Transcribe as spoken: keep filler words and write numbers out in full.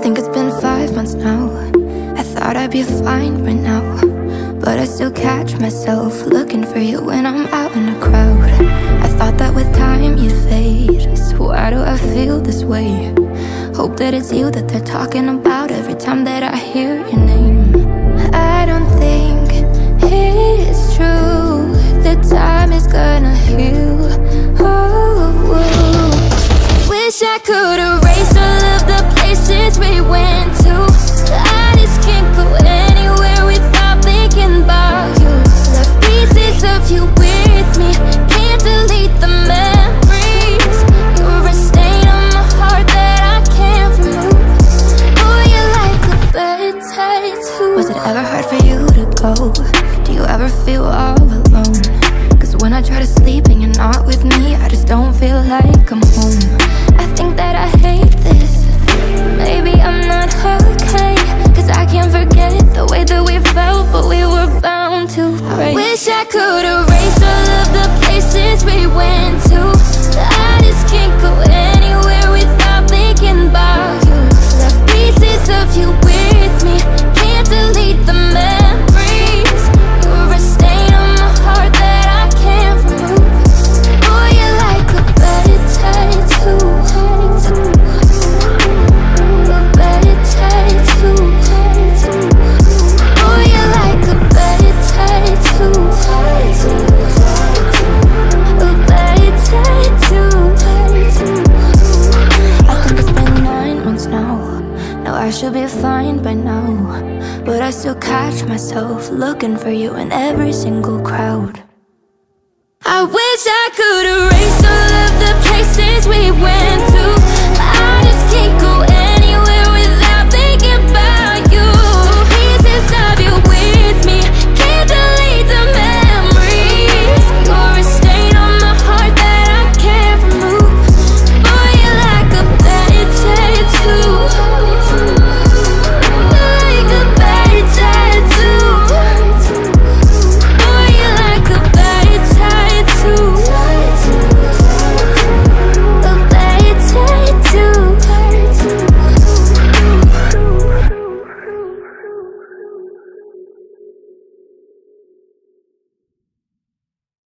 think it's been five months now. I thought I'd be fine by now, but I still catch myself looking for you when I'm out in a crowd. I thought that with time you'd fade, so why do I feel this way? Hope that it's you that they're talking about every time that I hear your name. I don't think it's true that time is gonna heal. Oh, wish I could erase all of the places we went to. I just can't go anywhere without thinking about you. Left pieces of you with me, can't delete the memories. You're a stain on my heart that I can't remove. Oh, you're like a bad tattoo. Was it ever hard for you to go? Do you ever feel all alone? Cause when I try to sleep and you're not with me, I just don't feel like I'm home. I think that I hate this. Maybe I'm not okay, cause I can't forget the way that we felt, but we were bound to break. I wish I could erase all of the places we went to. I just can't go anywhere without thinking about you. Left pieces of you with me, can't delete the memories. You're a stain on my heart that I can't remove. Oh, you're like a bad tattoo. A bad tattoo. Oh, you're like a bad tattoo. A bad tattoo. I think it's been nine months now. Now I should be fine by now, but I still catch myself looking for you in every single crowd. I wish I could erase